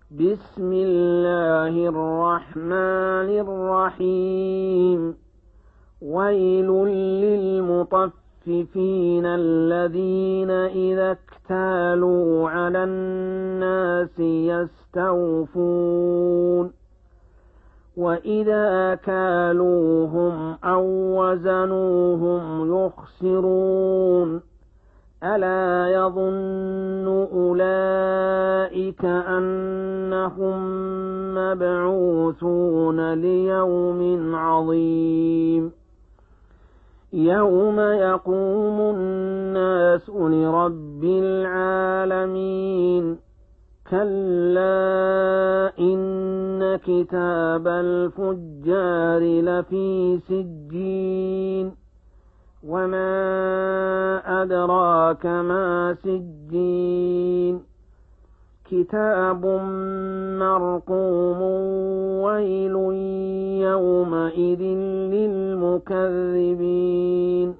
بسم الله الرحمن الرحيم. ويل للمطففين الذين إذا اكتالوا على الناس يستوفون وإذا كالوهم أو وزنوهم يخسرون. ألا يظن أولئك أنهم مبعوثون ليوم عظيم يوم يقوم الناس لرب العالمين. كلا إن كتاب الفجار لفي سجين وما أدراك ما سجين. كتاب مرقوم ويل يومئذ للمكذبين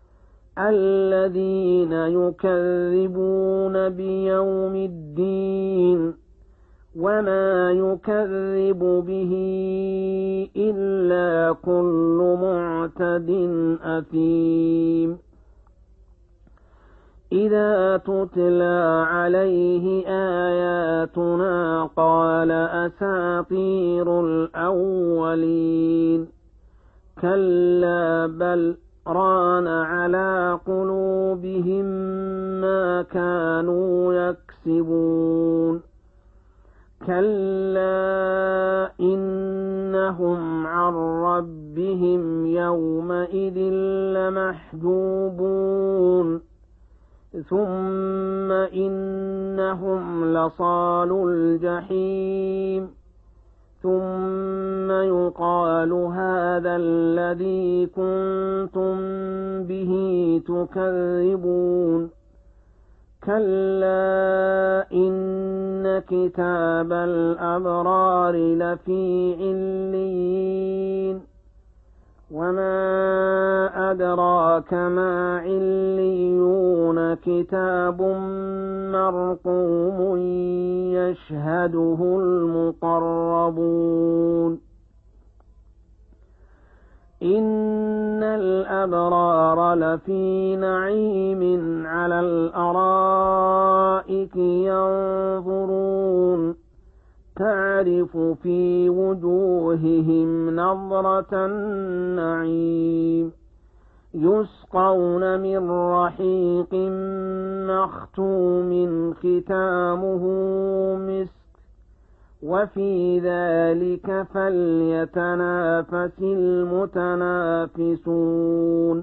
الذين يكذبون بيوم الدين وما يكذب به إلا كل معتد أثيم. إذا تتلى عليه آياتنا قال أساطير الأولين. كلا بل ران على قلوبهم ما كانوا يكسبون. كلا إنهم عن ربهم يومئذ لمحجوبون. ثم إنهم لصالو الجحيم. ثم يقال هذا الذي كنتم به تكذبون. كلا إن كتاب الأبرار لفي عليين وما أدراك ما عليون. كتاب مرقوم يشهده المقربون. إن الأبرار لفي نعيم على الأرائك ينظرون تعرف في وجوههم نضرة النعيم. يسقون من رحيق مختوم ختامه مسك وفي ذلك فليتنافس المتنافسون.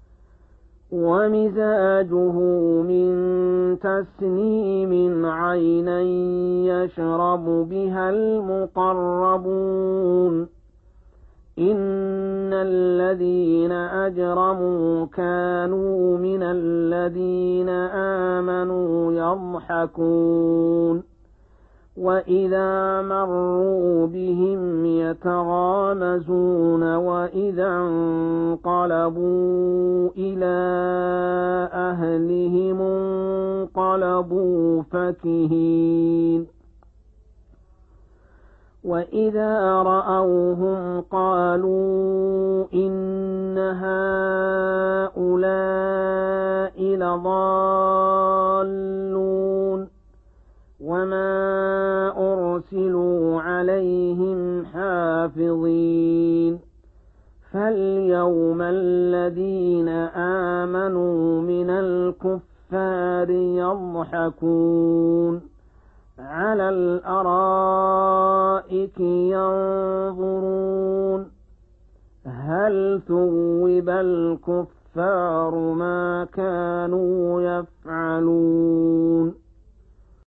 ومزاجه من تسنيم عينا يشرب بها المقربون. إن الذين أجرموا كانوا من الذين آمنوا يضحكون وإذا مروا بهم يتغامزون وإذا انقلبوا إلى أهلهم انقلبوا فكهين. وإذا رأوهم قالوا إن هؤلاء لضالون وما أرسلوا عليهم حافظين. فاليوم الذين آمنوا من الكفار يضحكون على الأرائك ينظرون هل ثوب الكفار ما كانوا يفعلون.